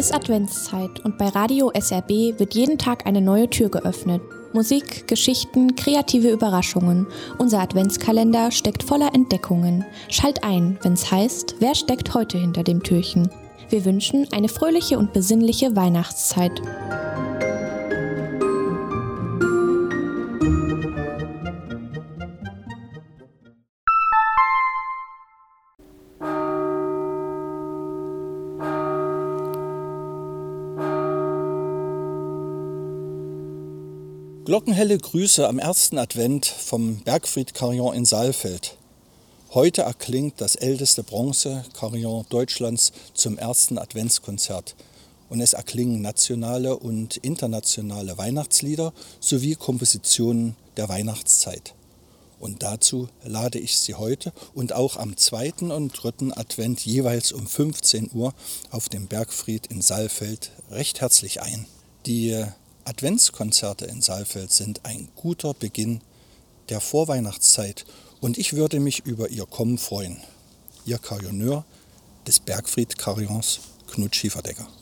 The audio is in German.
ist Adventszeit und bei Radio SRB wird jeden Tag eine neue Tür geöffnet. Musik, Geschichten, kreative Überraschungen. Unser Adventskalender steckt voller Entdeckungen. Schalt ein, wenn's heißt, wer steckt heute hinter dem Türchen? Wir wünschen eine fröhliche und besinnliche Weihnachtszeit. Glockenhelle Grüße am ersten Advent vom Bergfried-Carillon in Saalfeld. Heute erklingt das älteste Bronze-Carillon Deutschlands zum ersten Adventskonzert. Und es erklingen nationale und internationale Weihnachtslieder sowie Kompositionen der Weihnachtszeit. Und dazu lade ich Sie heute und auch am zweiten und dritten Advent jeweils um 15 Uhr auf dem Bergfried in Saalfeld recht herzlich ein. Die Adventskonzerte in Saalfeld sind ein guter Beginn der Vorweihnachtszeit und ich würde mich über Ihr Kommen freuen. Ihr Carillonneur des Bergfried-Carillons, Knut Schieferdecker.